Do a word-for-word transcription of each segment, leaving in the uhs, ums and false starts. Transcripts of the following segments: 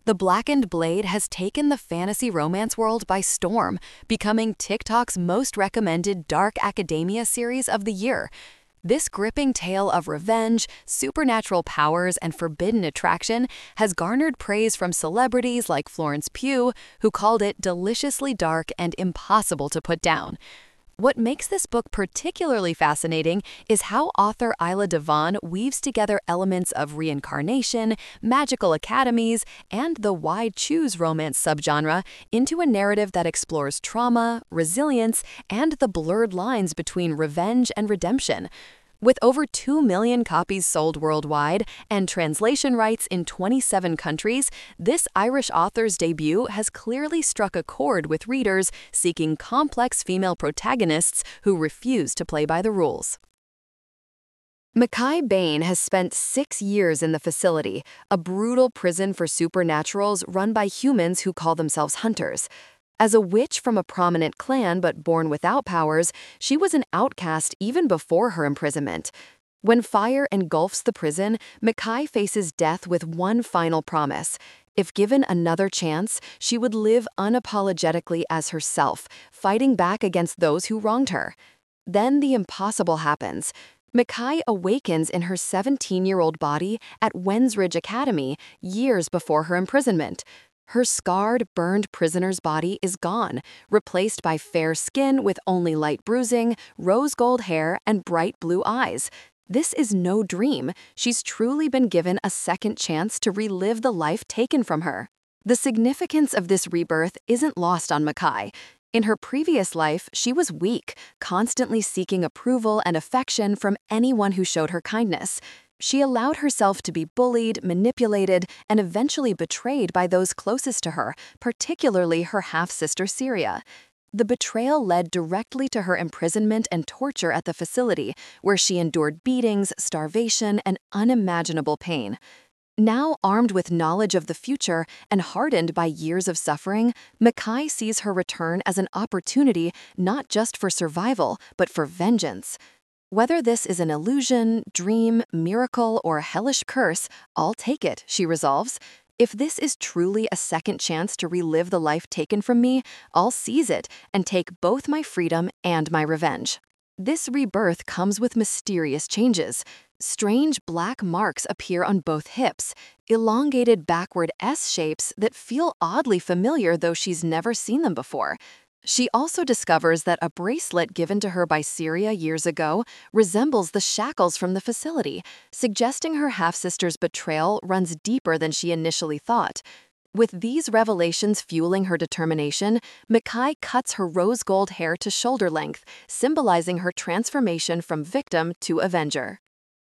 The Blackened Blade has taken the fantasy romance world by storm, becoming TikTok's most recommended dark academia series of the year. This gripping tale of revenge, supernatural powers, and forbidden attraction has garnered praise from celebrities like Florence Pugh, who called it deliciously dark and impossible to put down. What makes this book particularly fascinating is how author Isla Devon weaves together elements of reincarnation, magical academies, and the why choose romance subgenre into a narrative that explores trauma, resilience, and the blurred lines between revenge and redemption. With over two million copies sold worldwide and translation rights in twenty-seven countries, this Irish author's debut has clearly struck a chord with readers seeking complex female protagonists who refuse to play by the rules. Mackay Bain has spent six years in the facility, a brutal prison for supernaturals run by humans who call themselves hunters. As a witch from a prominent clan but born without powers, she was an outcast even before her imprisonment. When fire engulfs the prison, Mackay faces death with one final promise. If given another chance, she would live unapologetically as herself, fighting back against those who wronged her. Then the impossible happens. Mackay awakens in her seventeen-year-old body at Wensridge Academy years before her imprisonment. Her scarred, burned prisoner's body is gone, replaced by fair skin with only light bruising, rose gold hair, and bright blue eyes. This is no dream. She's truly been given a second chance to relive the life taken from her. The significance of this rebirth isn't lost on Mackay. In her previous life, she was weak, constantly seeking approval and affection from anyone who showed her kindness. She allowed herself to be bullied, manipulated, and eventually betrayed by those closest to her, particularly her half-sister Syria. The betrayal led directly to her imprisonment and torture at the facility, where she endured beatings, starvation, and unimaginable pain. Now armed with knowledge of the future and hardened by years of suffering, Mackay sees her return as an opportunity not just for survival, but for vengeance. Whether this is an illusion, dream, miracle, or hellish curse, I'll take it, she resolves. If this is truly a second chance to relive the life taken from me, I'll seize it and take both my freedom and my revenge. This rebirth comes with mysterious changes. Strange black marks appear on both hips, elongated backward S shapes that feel oddly familiar though she's never seen them before. She also discovers that a bracelet given to her by Syria years ago resembles the shackles from the facility, suggesting her half-sister's betrayal runs deeper than she initially thought. With these revelations fueling her determination, Mackay cuts her rose gold hair to shoulder length, symbolizing her transformation from victim to avenger.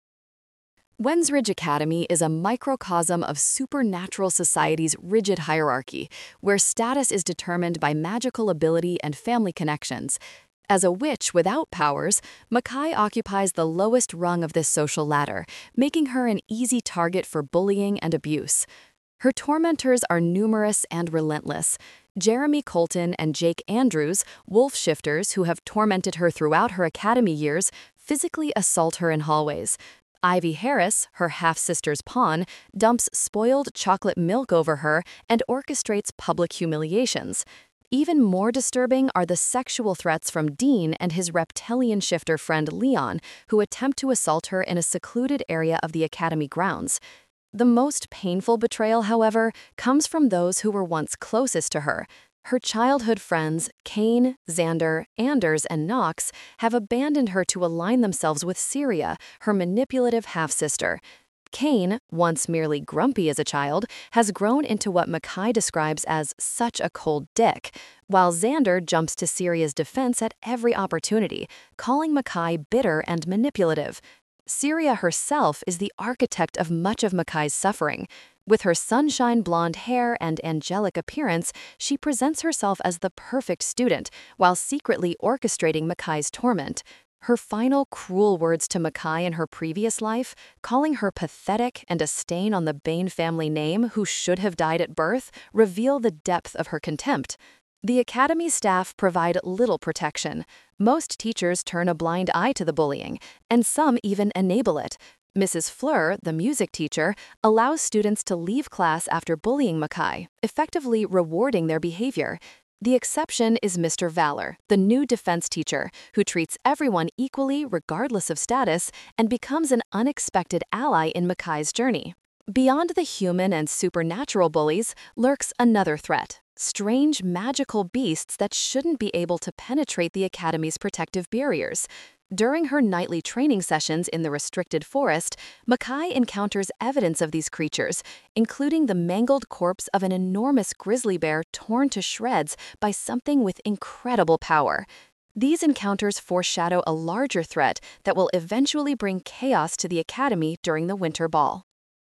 Wensridge Academy is a microcosm of supernatural society's rigid hierarchy, where status is determined by magical ability and family connections. As a witch without powers, Mackay occupies the lowest rung of this social ladder, making her an easy target for bullying and abuse. Her tormentors are numerous and relentless. Jeremy Colton and Jake Andrews, wolf shifters who have tormented her throughout her academy years, physically assault her in hallways. Ivy Harris, her half-sister's pawn, dumps spoiled chocolate milk over her and orchestrates public humiliations. Even more disturbing are the sexual threats from Dean and his reptilian shifter friend Leon, who attempt to assault her in a secluded area of the academy grounds. The most painful betrayal, however, comes from those who were once closest to her. Her childhood friends, Kane, Xander, Anders, and Knox, have abandoned her to align themselves with Syria, her manipulative half-sister. Kane, once merely grumpy as a child, has grown into what Mackay describes as such a cold dick, while Xander jumps to Syria's defense at every opportunity, calling Mackay bitter and manipulative. Syria herself is the architect of much of Mackay's suffering. With her sunshine blonde hair and angelic appearance, she presents herself as the perfect student, while secretly orchestrating Mackay's torment. Her final cruel words to Mackay in her previous life, calling her pathetic and a stain on the Bain family name who should have died at birth, reveal the depth of her contempt. The academy staff provide little protection. Most teachers turn a blind eye to the bullying, and some even enable it. Missus Fleur, the music teacher, allows students to leave class after bullying Makai, effectively rewarding their behavior. The exception is Mister Valor, the new defense teacher, who treats everyone equally regardless of status and becomes an unexpected ally in Makai's journey. Beyond the human and supernatural bullies lurks another threat: strange magical beasts that shouldn't be able to penetrate the Academy's protective barriers. During her nightly training sessions in the restricted forest, Makai encounters evidence of these creatures, including the mangled corpse of an enormous grizzly bear torn to shreds by something with incredible power. These encounters foreshadow a larger threat that will eventually bring chaos to the Academy during the Winter Ball.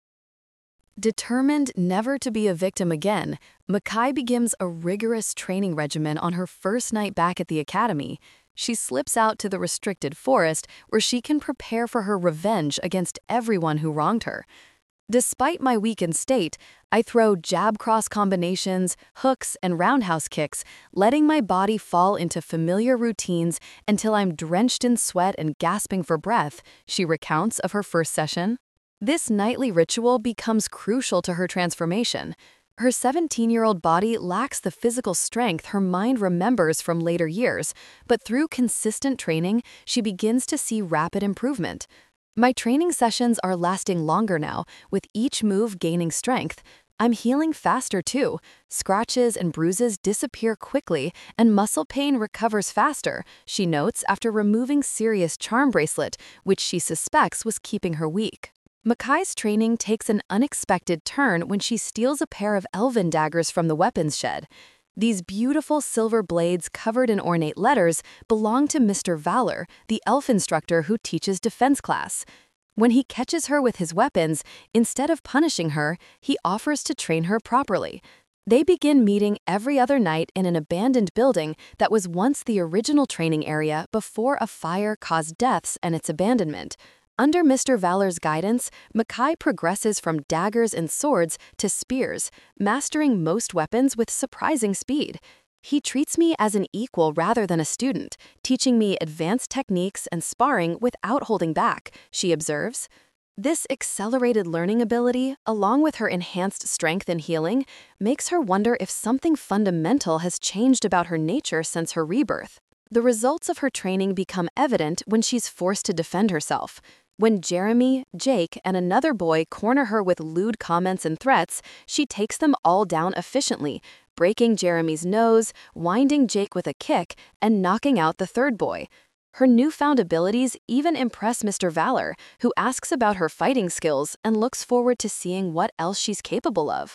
Determined never to be a victim again, Makai begins a rigorous training regimen on her first night back at the Academy. She slips out to the restricted forest where she can prepare for her revenge against everyone who wronged her. Despite my weakened state, I throw jab cross combinations, hooks, and roundhouse kicks, letting my body fall into familiar routines until I'm drenched in sweat and gasping for breath, she recounts of her first session. This nightly ritual becomes crucial to her transformation. Her seventeen-year-old body lacks the physical strength her mind remembers from later years, but through consistent training, she begins to see rapid improvement. My training sessions are lasting longer now, with each move gaining strength. I'm healing faster too. Scratches and bruises disappear quickly, and muscle pain recovers faster, she notes after removing Sirius' charm bracelet, which she suspects was keeping her weak. Makai's training takes an unexpected turn when she steals a pair of elven daggers from the weapons shed. These beautiful silver blades covered in ornate letters belong to Mister Valor, the elf instructor who teaches defense class. When he catches her with his weapons, instead of punishing her, he offers to train her properly. They begin meeting every other night in an abandoned building that was once the original training area before a fire caused deaths and its abandonment. Under Mister Valor's guidance, Makai progresses from daggers and swords to spears, mastering most weapons with surprising speed. He treats me as an equal rather than a student, teaching me advanced techniques and sparring without holding back, she observes. This accelerated learning ability, along with her enhanced strength and healing, makes her wonder if something fundamental has changed about her nature since her rebirth. The results of her training become evident when she's forced to defend herself. When Jeremy, Jake, and another boy corner her with lewd comments and threats, she takes them all down efficiently, breaking Jeremy's nose, winding Jake with a kick, and knocking out the third boy. Her newfound abilities even impress Mister Valor, who asks about her fighting skills and looks forward to seeing what else she's capable of.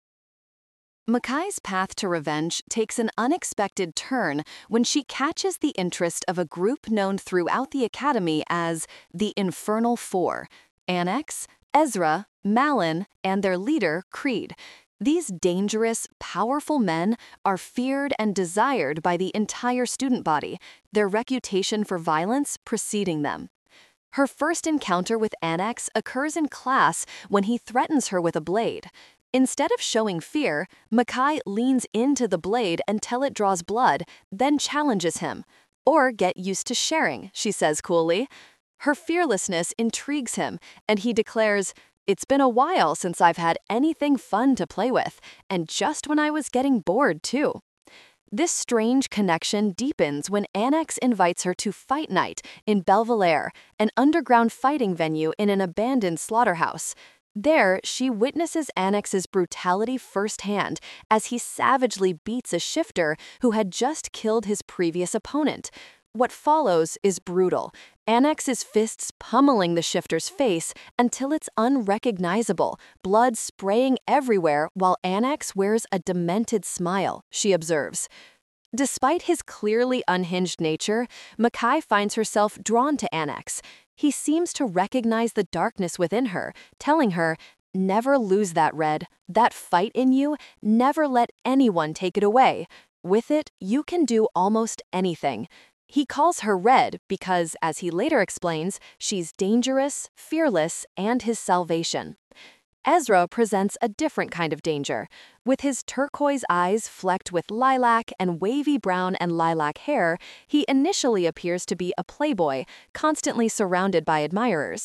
Makai's path to revenge takes an unexpected turn when she catches the interest of a group known throughout the Academy as the Infernal Four: Annex, Ezra, Malin, and their leader, Creed. These dangerous, powerful men are feared and desired by the entire student body, their reputation for violence preceding them. Her first encounter with Annex occurs in class when he threatens her with a blade. Instead of showing fear, Makai leans into the blade until it draws blood, then challenges him. "Or get used to sharing," she says coolly. Her fearlessness intrigues him, and he declares, "It's been a while since I've had anything fun to play with, and just when I was getting bored, too." This strange connection deepens when Annex invites her to Fight Night in Belvedere, an underground fighting venue in an abandoned slaughterhouse. There, she witnesses Annex's brutality firsthand as he savagely beats a shifter who had just killed his previous opponent. What follows is brutal, Annex's fists pummeling the shifter's face until it's unrecognizable, blood spraying everywhere while Annex wears a demented smile, she observes. Despite his clearly unhinged nature, Makai finds herself drawn to Annex. He seems to recognize the darkness within her, telling her, "Never lose that, Red. That fight in you, never let anyone take it away. With it, you can do almost anything." He calls her Red because, as he later explains, she's dangerous, fearless, and his salvation. Ezra presents a different kind of danger. With his turquoise eyes flecked with lilac and wavy brown and lilac hair, he initially appears to be a playboy, constantly surrounded by admirers.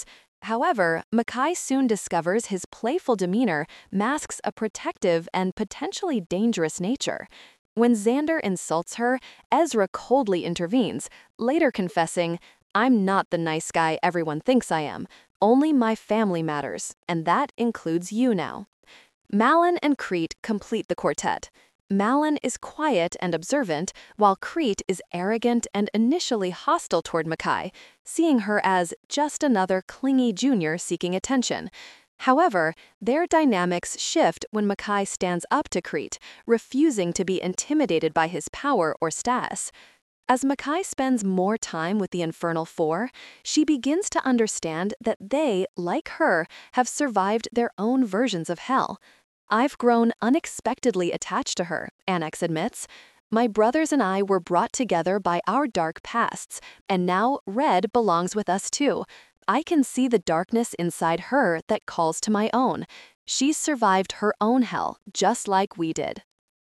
However, Makai soon discovers his playful demeanor masks a protective and potentially dangerous nature. When Xander insults her, Ezra coldly intervenes, later confessing, "I'm not the nice guy everyone thinks I am. Only my family matters, and that includes you now." Malin and Crete complete the quartet. Malin is quiet and observant, while Crete is arrogant and initially hostile toward Makai, seeing her as just another clingy junior seeking attention. However, their dynamics shift when Makai stands up to Crete, refusing to be intimidated by his power or status. As Makai spends more time with the Infernal Four, she begins to understand that they, like her, have survived their own versions of hell. "I've grown unexpectedly attached to her," Annex admits. "My brothers and I were brought together by our dark pasts, and now Red belongs with us too. I can see the darkness inside her that calls to my own. She's survived her own hell, just like we did."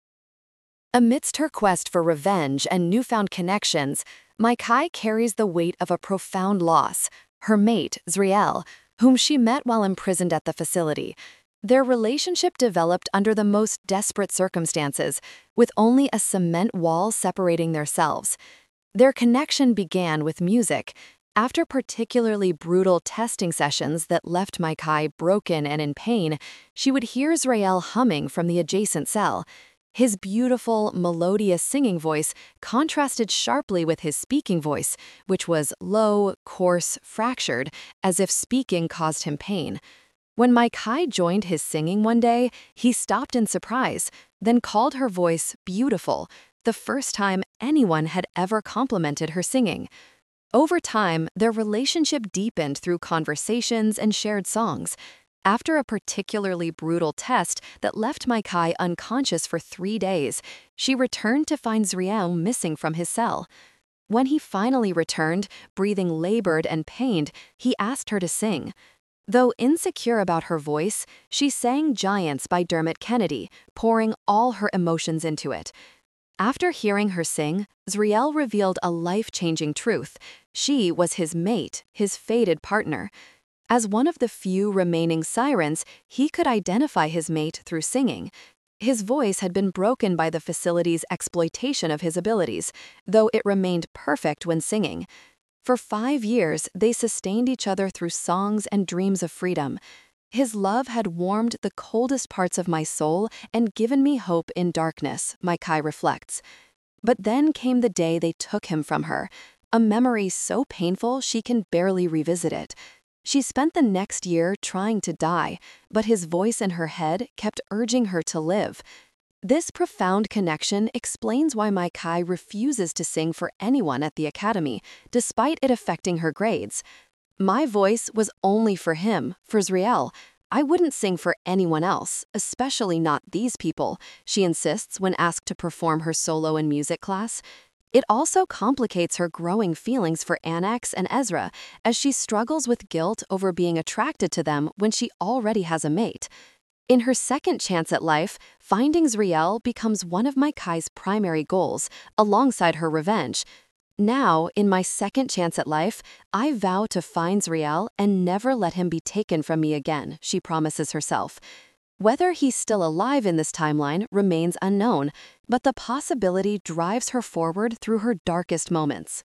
Amidst her quest for revenge and newfound connections, Makai carries the weight of a profound loss: her mate, Zriel, whom she met while imprisoned at the facility. Their relationship developed under the most desperate circumstances, with only a cement wall separating their selves. Their connection began with music. After particularly brutal testing sessions that left Makai broken and in pain, she would hear Zrael humming from the adjacent cell. His beautiful, melodious singing voice contrasted sharply with his speaking voice, which was low, coarse, fractured, as if speaking caused him pain. When Makai joined his singing one day, he stopped in surprise, then called her voice beautiful, the first time anyone had ever complimented her singing. Over time, their relationship deepened through conversations and shared songs. After a particularly brutal test that left Makai unconscious for three days, she returned to find Zriel missing from his cell. When he finally returned, breathing labored and pained, he asked her to sing. Though insecure about her voice, she sang Giants by Dermot Kennedy, pouring all her emotions into it. After hearing her sing, Zriel revealed a life-changing truth. She was his mate, his fated partner. As one of the few remaining sirens, he could identify his mate through singing. His voice had been broken by the facility's exploitation of his abilities, though it remained perfect when singing. For five years, they sustained each other through songs and dreams of freedom. "His love had warmed the coldest parts of my soul and given me hope in darkness," Makai reflects. But then came the day they took him from her, a memory so painful she can barely revisit it. She spent the next year trying to die, but his voice in her head kept urging her to live. This profound connection explains why Makai refuses to sing for anyone at the academy, despite it affecting her grades. "My voice was only for him, for Zriel. I wouldn't sing for anyone else, especially not these people," she insists when asked to perform her solo in music class. It also complicates her growing feelings for Annex and Ezra, as she struggles with guilt over being attracted to them when she already has a mate. In her second chance at life, finding Zriel becomes one of Makai's primary goals, alongside her revenge. "Now, in my second chance at life, I vow to find Zriel and never let him be taken from me again," she promises herself. Whether he's still alive in this timeline remains unknown, but the possibility drives her forward through her darkest moments.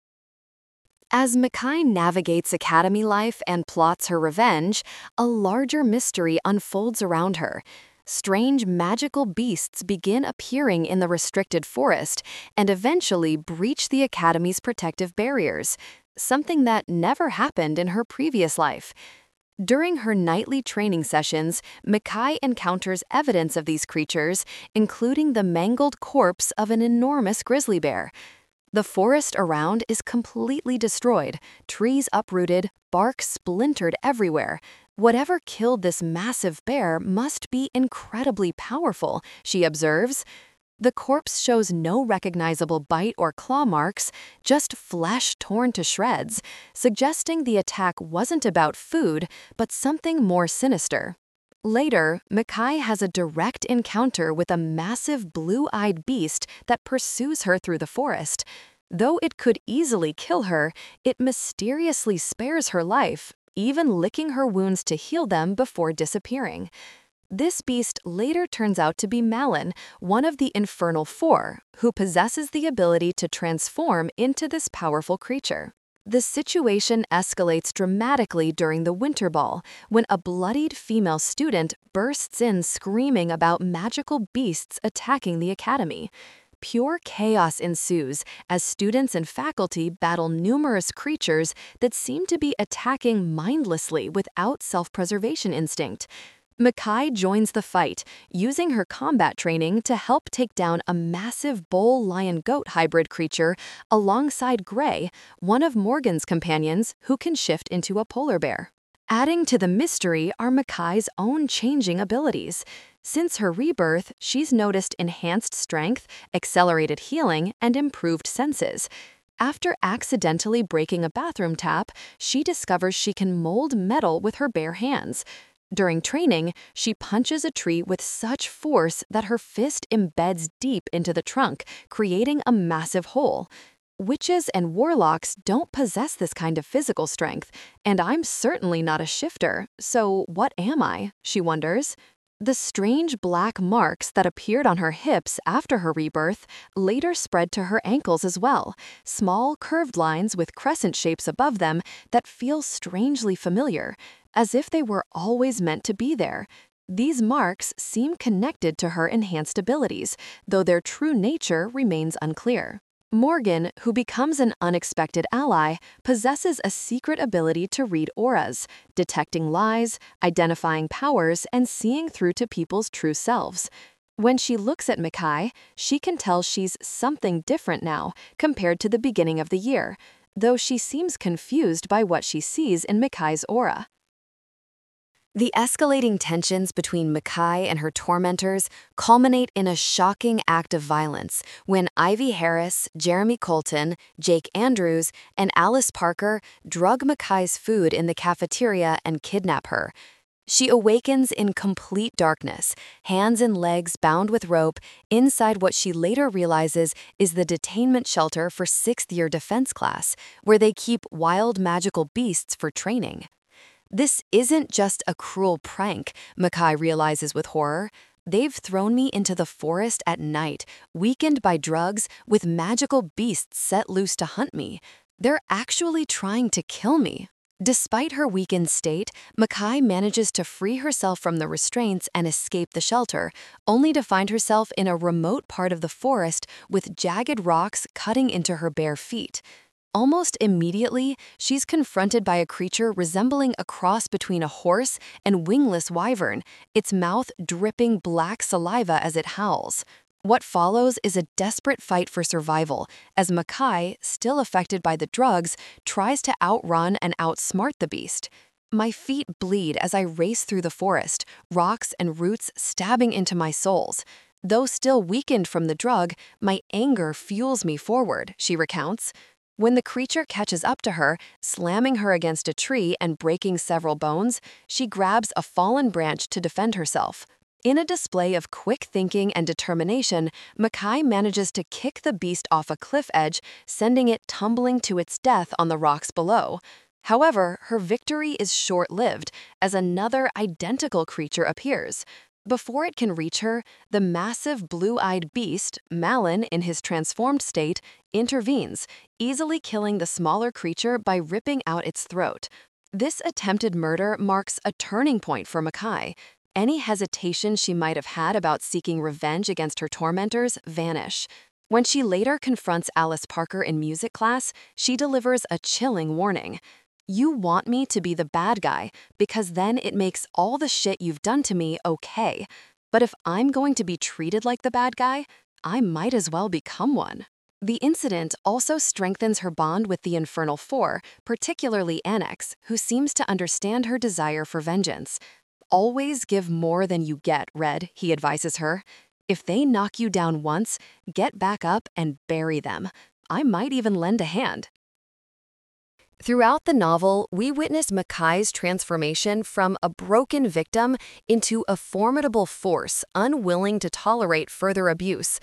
As Makai navigates academy life and plots her revenge, a larger mystery unfolds around her. Strange magical beasts begin appearing in the restricted forest and eventually breach the academy's protective barriers, something that never happened in her previous life. During her nightly training sessions, Makai encounters evidence of these creatures, including the mangled corpse of an enormous grizzly bear. The forest around is completely destroyed, trees uprooted, bark splintered everywhere. Whatever killed this massive bear must be incredibly powerful, she observes. The corpse shows no recognizable bite or claw marks, just flesh torn to shreds, suggesting the attack wasn't about food, but something more sinister. Later, Makai has a direct encounter with a massive blue-eyed beast that pursues her through the forest. Though it could easily kill her, it mysteriously spares her life, even licking her wounds to heal them before disappearing. This beast later turns out to be Malin, one of the Infernal Four, who possesses the ability to transform into this powerful creature. The situation escalates dramatically during the Winter Ball, when a bloodied female student bursts in screaming about magical beasts attacking the academy. Pure chaos ensues as students and faculty battle numerous creatures that seem to be attacking mindlessly without self-preservation instinct. Makai joins the fight, using her combat training to help take down a massive bull-lion-goat hybrid creature alongside Gray, one of Morgan's companions who can shift into a polar bear. Adding to the mystery are Makai's own changing abilities. Since her rebirth, she's noticed enhanced strength, accelerated healing, and improved senses. After accidentally breaking a bathroom tap, she discovers she can mold metal with her bare hands. During training, she punches a tree with such force that her fist embeds deep into the trunk, creating a massive hole. Witches and warlocks don't possess this kind of physical strength, and I'm certainly not a shifter, so what am I? She wonders. The strange black marks that appeared on her hips after her rebirth later spread to her ankles as well, small curved lines with crescent shapes above them that feel strangely familiar, as if they were always meant to be there. These marks seem connected to her enhanced abilities, though their true nature remains unclear. Morgan, who becomes an unexpected ally, possesses a secret ability to read auras, detecting lies, identifying powers, and seeing through to people's true selves. When she looks at Makai, she can tell she's something different now compared to the beginning of the year, though she seems confused by what she sees in Makai's aura. The escalating tensions between Makai and her tormentors culminate in a shocking act of violence when Ivy Harris, Jeremy Colton, Jake Andrews, and Alice Parker drug Makai's food in the cafeteria and kidnap her. She awakens in complete darkness, hands and legs bound with rope, inside what she later realizes is the detainment shelter for sixth-year defense class, where they keep wild magical beasts for training. This isn't just a cruel prank, Makai realizes with horror. They've thrown me into the forest at night, weakened by drugs, with magical beasts set loose to hunt me. They're actually trying to kill me. Despite her weakened state, Makai manages to free herself from the restraints and escape the shelter, only to find herself in a remote part of the forest with jagged rocks cutting into her bare feet. Almost immediately, she's confronted by a creature resembling a cross between a horse and wingless wyvern, its mouth dripping black saliva as it howls. What follows is a desperate fight for survival, as Makai, still affected by the drugs, tries to outrun and outsmart the beast. My feet bleed as I race through the forest, rocks and roots stabbing into my soles. Though still weakened from the drug, my anger fuels me forward, she recounts. When the creature catches up to her, slamming her against a tree and breaking several bones, she grabs a fallen branch to defend herself. In a display of quick thinking and determination, Makai manages to kick the beast off a cliff edge, sending it tumbling to its death on the rocks below. However, her victory is short-lived, as another identical creature appears. Before it can reach her, the massive blue-eyed beast, Malin in his transformed state, intervenes, easily killing the smaller creature by ripping out its throat. This attempted murder marks a turning point for Makai. Any hesitation she might have had about seeking revenge against her tormentors vanish. When she later confronts Alice Parker in music class, she delivers a chilling warning. You want me to be the bad guy because then it makes all the shit you've done to me okay. But if I'm going to be treated like the bad guy, I might as well become one. The incident also strengthens her bond with the Infernal Four, particularly Annex, who seems to understand her desire for vengeance. Always give more than you get, Red, he advises her. If they knock you down once, get back up and bury them. I might even lend a hand. Throughout the novel, we witness Makai's transformation from a broken victim into a formidable force unwilling to tolerate further abuse.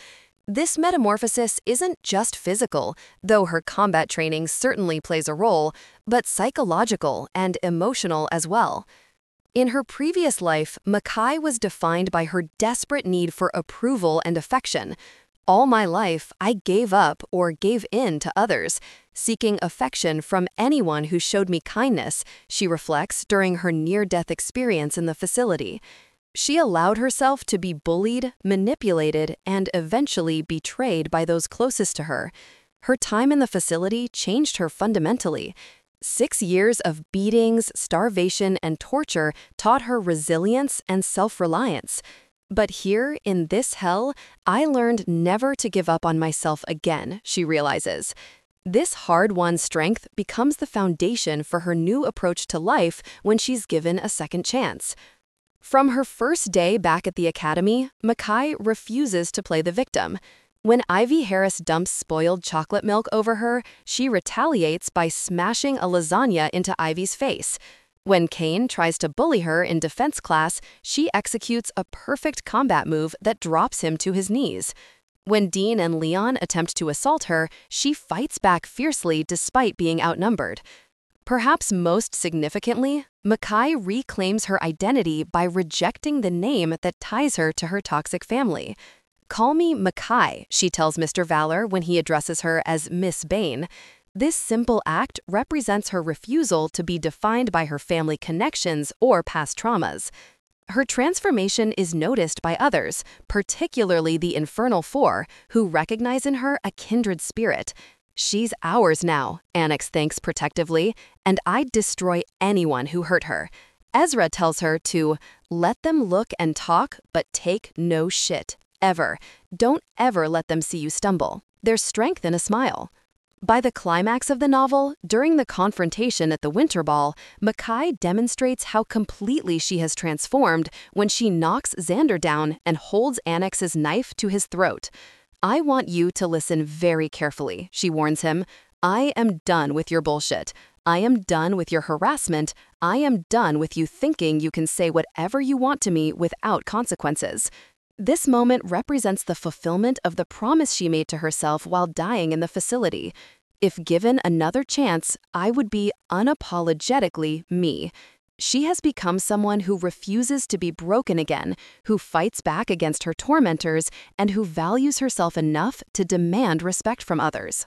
This metamorphosis isn't just physical, though her combat training certainly plays a role, but psychological and emotional as well. In her previous life, Makai was defined by her desperate need for approval and affection. All my life, I gave up or gave in to others, seeking affection from anyone who showed me kindness, she reflects during her near-death experience in the facility. She allowed herself to be bullied, manipulated, and eventually betrayed by those closest to her. Her time in the facility changed her fundamentally. Six years of beatings, starvation, and torture taught her resilience and self-reliance. But here, in this hell, I learned never to give up on myself again, she realizes. This hard-won strength becomes the foundation for her new approach to life when she's given a second chance. From her first day back at the academy, Makai refuses to play the victim. When Ivy Harris dumps spoiled chocolate milk over her, she retaliates by smashing a lasagna into Ivy's face. When Kane tries to bully her in defense class, she executes a perfect combat move that drops him to his knees. When Dean and Leon attempt to assault her, she fights back fiercely despite being outnumbered. Perhaps most significantly, Makai reclaims her identity by rejecting the name that ties her to her toxic family. "Call me Makai," she tells Mister Valor when he addresses her as Miss Bain. This simple act represents her refusal to be defined by her family connections or past traumas. Her transformation is noticed by others, particularly the Infernal Four, who recognize in her a kindred spirit. "She's ours now," Annex thinks protectively, "and I'd destroy anyone who hurt her." Ezra tells her to let them look and talk, but take no shit, ever. Don't ever let them see you stumble. There's strength in a smile. By the climax of the novel, during the confrontation at the Winter Ball, Makai demonstrates how completely she has transformed when she knocks Xander down and holds Annex's knife to his throat. "I want you to listen very carefully," she warns him. "I am done with your bullshit. I am done with your harassment. I am done with you thinking you can say whatever you want to me without consequences." This moment represents the fulfillment of the promise she made to herself while dying in the facility. "If given another chance, I would be unapologetically me." She has become someone who refuses to be broken again, who fights back against her tormentors, and who values herself enough to demand respect from others.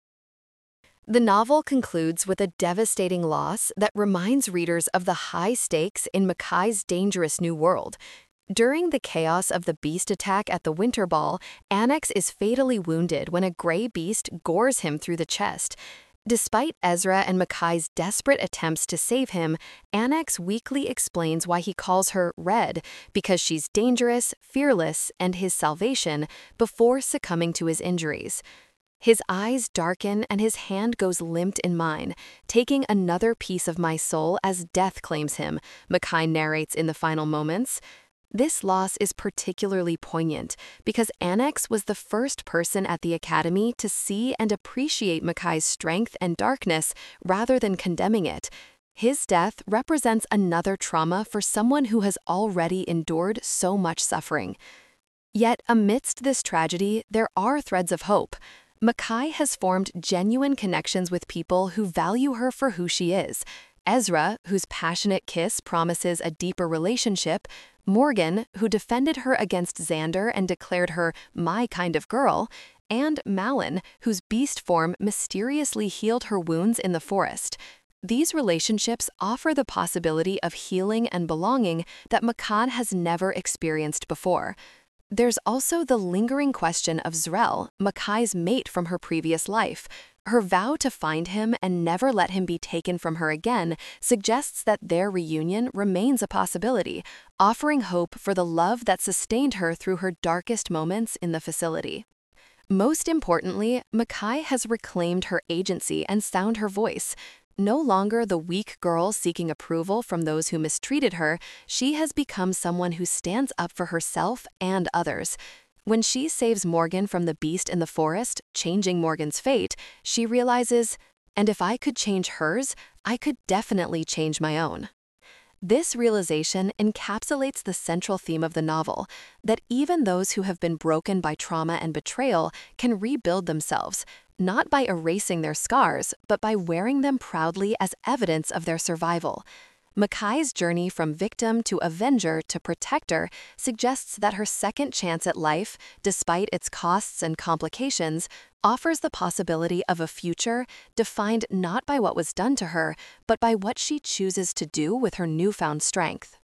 The novel concludes with a devastating loss that reminds readers of the high stakes in Makai's dangerous new world. During the chaos of the beast attack at the Winter Ball, Annex is fatally wounded when a gray beast gores him through the chest. Despite Ezra and Makai's desperate attempts to save him, Annex weakly explains why he calls her Red, because she's dangerous, fearless, and his salvation, before succumbing to his injuries. His eyes darken and his hand goes limp in mine, taking another piece of my soul as death claims him, Makai narrates in the final moments. This loss is particularly poignant because Annex was the first person at the academy to see and appreciate Makai's strength and darkness rather than condemning it. His death represents another trauma for someone who has already endured so much suffering. Yet amidst this tragedy, there are threads of hope. Makai has formed genuine connections with people who value her for who she is. Ezra, whose passionate kiss promises a deeper relationship, Morgan, who defended her against Xander and declared her my kind of girl, and Malin, whose beast form mysteriously healed her wounds in the forest. These relationships offer the possibility of healing and belonging that Makai has never experienced before. There's also the lingering question of Zrel, Makai's mate from her previous life. Her vow to find him and never let him be taken from her again suggests that their reunion remains a possibility, offering hope for the love that sustained her through her darkest moments in the facility. Most importantly, Makai has reclaimed her agency and found her voice. No longer the weak girl seeking approval from those who mistreated her, she has become someone who stands up for herself and others. When she saves Morgan from the beast in the forest, changing Morgan's fate, she realizes, and if I could change hers, I could definitely change my own. This realization encapsulates the central theme of the novel, that even those who have been broken by trauma and betrayal can rebuild themselves, not by erasing their scars, but by wearing them proudly as evidence of their survival. Makai's journey from victim to avenger to protector suggests that her second chance at life, despite its costs and complications, offers the possibility of a future defined not by what was done to her, but by what she chooses to do with her newfound strength.